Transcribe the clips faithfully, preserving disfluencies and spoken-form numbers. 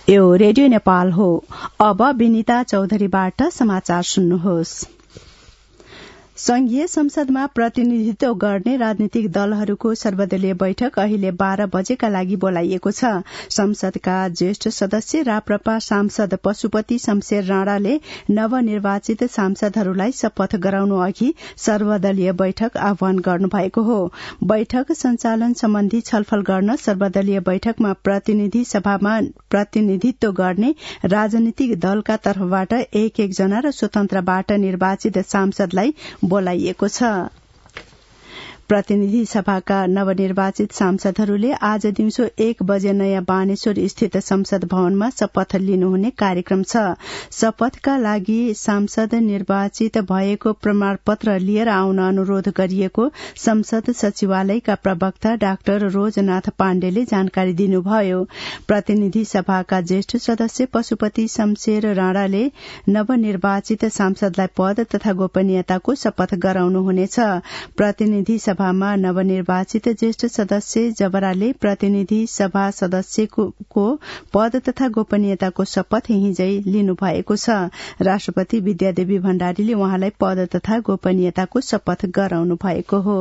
यो रेडियो नेपाल हो। अब विनिता चौधरीबाट समाचार सुन्नुहोस्। संघीय संसदमा प्रतिनिधित्व गर्ने राजनीतिक दलहरूको सर्वदलीय बैठक अहिले बाह्र बजेका लागि बोलाइएको छ। संसदका ज्येष्ठ सदस्य राप्रपा सांसद पशुपति शमशेर राणाले नवनिर्वाचित सांसदहरूलाई शपथ गराउनु अघि सर्वदलीय बैठक आह्वान गर्नुभएको हो। बैठक सञ्चालन सम्बन्धी छलफल गर्न सर्वदलीय बैठकमा प्रतिनिधि सभामा प्रतिनिधित्व गर्ने राजनीतिक दलका तर्फबाट एक एकजना र स्वतन्त्रबाट निर्वाचित सांसदलाई बोलाइएको छ। प्रतिनिधि सभाका नवनिर्वाचित सांसदहरूले आज दिउँसो एक बजे नयाँ बानेश्वर स्थित संसद भवनमा शपथ लिनुहुने कार्यक्रम छ। शपथका लागि सांसद निर्वाचित भएको प्रमाणपत्र लिएर आउन अनुरोध गरिएको संसद सचिवालयका प्रवक्ता डाक्टर रोजनाथ पाण्डेले जानकारी दिनुभयो। प्रतिनिधि सभाका ज्येष्ठ सदस्य पशुपति शमशेर राणाले नवनिर्वाचित सांसदलाई पद तथा गोपनीयताको शपथ गराउनुहुनेछ। प्रतिनिधि सभामा नवनिर्वाचित ज्येष्ठ सदस्य जबराले प्रतिनिधि सभा सदस्यको पद तथा गोपनीयताको शपथ हिजै लिनुभएको छ। राष्ट्रपति विद्यादेवी भण्डारीले उहाँलाई पद तथा गोपनीयताको शपथ गराउनु भएको हो।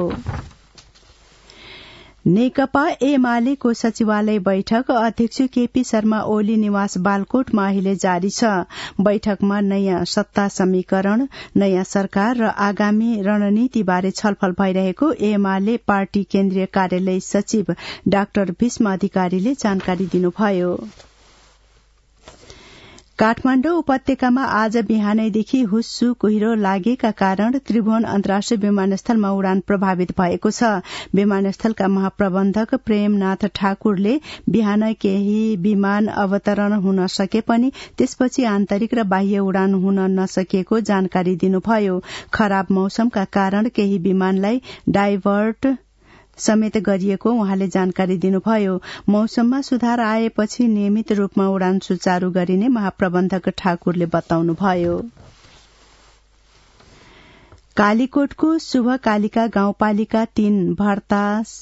नेकपा एमालेको सचिवालय बैठक अध्यक्ष केपी शर्मा ओली निवास बालकोटमा अहिले जारी छ। बैठकमा नयाँ सत्ता समीकरण, नयाँ सरकार र आगामी रणनीतिबारे छलफल भइरहेको एमाले पार्टी केन्द्रीय कार्यालय सचिव डाक्टर भीष्म अधिकारीले जानकारी दिनुभयो। काठमाण्डु उपत्यकामा आज बिहानैदेखि हुस्सु कुहिरो लागेका कारण त्रिभुवन अन्तर्राष्ट्रिय विमानस्थलमा उडान प्रभावित भएको छ। विमानस्थलका महाप्रबन्धक प्रेमनाथ ठाकुरले बिहान केही विमान अवतरण हुन सके पनि त्यसपछि आन्तरिक र बाह्य उडान हुन नसकेको जानकारी दिनुभयो। खराब मौसमका कारण केही विमानलाई डाइभर्ट समेत गरिएको उहाँले जानकारी दिनुभयो। मौसममा सुधार आएपछि नियमित रूपमा उडान सुचारू गरिने महाप्रबन्धक ठाकुरले बताउनुभयो। कालीकोटको शुभ कालिका गाउँपालिका तीन भर्ता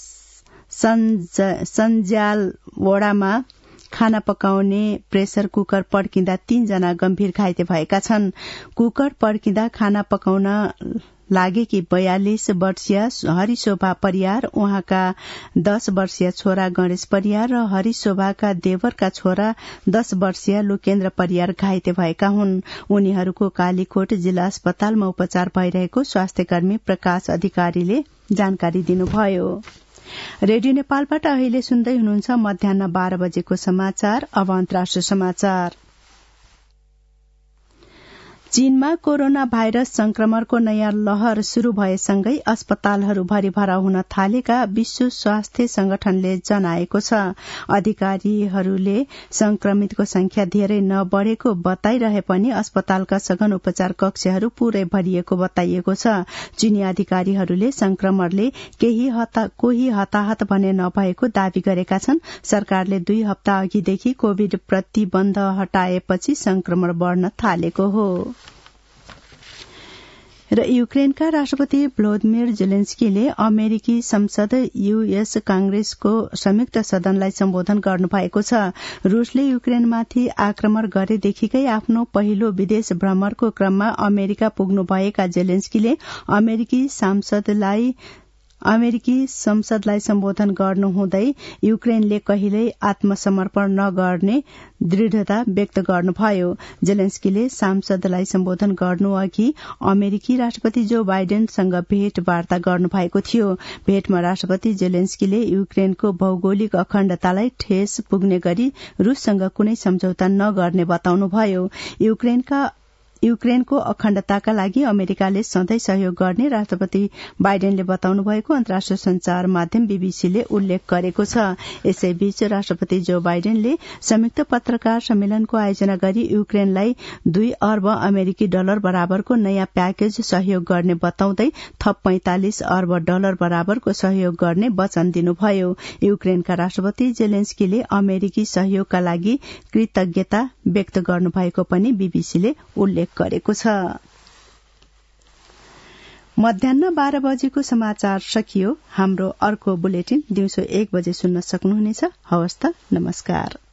सञ्जाल वडामा खाना पकाउने प्रेसर कुकर पड्किँदा तीनजना गम्भीर घाइते भएका छन्। कुकर पड्किँदा खाना पकाउन लागेकी बयालिस वर्षीय हरिशोभा परियार, उहाँका दस वर्षीय छोरा गणेश परियार र हरिशोभाका देवरका छोरा दस वर्षीय लोकेन्द्र परियार घाइते भएका हुन्। उनीहरूको कालीकोट जिल्ला अस्पतालमा उपचार भइरहेको स्वास्थ्यकर्मी प्रकाश अधिकारीले जानकारी दिनुभयो। रेडियो नेपालबाट अहिले सुन्दै हुनुहुन्छ मध्याह बाह्र बजेको समाचार। अब अन्तर्राष्ट्रिय समाचार। चीनमा कोरोना भाइरस संक्रमणको नयाँ लहर शुरू भएसँगै अस्पतालहरू भरिभरा हुन थालेका विश्व स्वास्थ्य संगठनले जनाएको छ। अधिकारीहरूले संक्रमितको संख्या धेरै नबढ़ेको बताइरहे पनि अस्पतालका सघन उपचार कक्षहरू पूरै भरिएको बताइएको छ। चीनी अधिकारीहरूले संक्रमणले केही हता, कोही हताहत भने नभएको दावी गरेका छन्। सरकारले दुई हप्ता अघिदेखि कोविड प्रतिबन्ध हटाएपछि संक्रमण बढ़न थालेको हो। र युक्रेनका राष्ट्रपति भ्लोदिमिर जेलेन्स्कीले अमेरिकी संसद यूएस कांग्रेसको संयुक्त सदनलाई सम्बोधन गर्नुभएको छ। रूसले युक्रेनमाथि आक्रमण गरेदेखिकै आफ्नो पहिलो विदेश भ्रमणको क्रममा अमेरिका पुग्नुभएका जेलेन्स्कीले अमेरिकी सांसदलाई अमेरिकी संसदलाई सम्बोधन गर्नुहुँदै युक्रेनले कहिल्यै आत्मसमर्पण नगर्ने दृढ़ता व्यक्त गर्नुभयो। जेलेन्स्कीले सांसदलाई सम्बोधन गर्नु अघि अमेरिकी राष्ट्रपति जो बाइडेनसँग भेटवार्ता गर्नुभएको थियो। भेटमा राष्ट्रपति जेलेन्स्कीले युक्रेनको भौगोलिक अखण्डतालाई ठेस पुग्ने गरी रूससँग कुनै सम्झौता नगर्ने बताउनुभयो। युक्रेनका युक्रेनको अखण्डताका लागि अमेरिकाले सधैं सहयोग गर्ने राष्ट्रपति बाइडेनले बताउनु भएको अन्तर्राष्ट्रिय संचार माध्यम बीबीसीले उल्लेख गरेको छ। यसैबीच राष्ट्रपति जो बाइडेनले संयुक्त पत्रकार सम्मेलनको आयोजना गरी युक्रेनलाई दुई अर्ब अमेरिकी डलर बराबरको नयाँ प्याकेज सहयोग गर्ने बताउँदै थप पैंतालिस अर्ब डलर बराबरको सहयोग गर्ने वचन दिनुभयो। युक्रेनका राष्ट्रपति जेलेन्स्कीले अमेरिकी सहयोगका लागि कृतज्ञता व्यक्त गर्नुभएको पनि बीबीसीले उल्लेख गरेको छ। मध्याह बाह्र बजेको समाचार सकियो। हाम्रो अर्को बुलेटिन दिउँसो एक बजे सुन्न सक्नुहुनेछ। हवस् त, नमस्कार।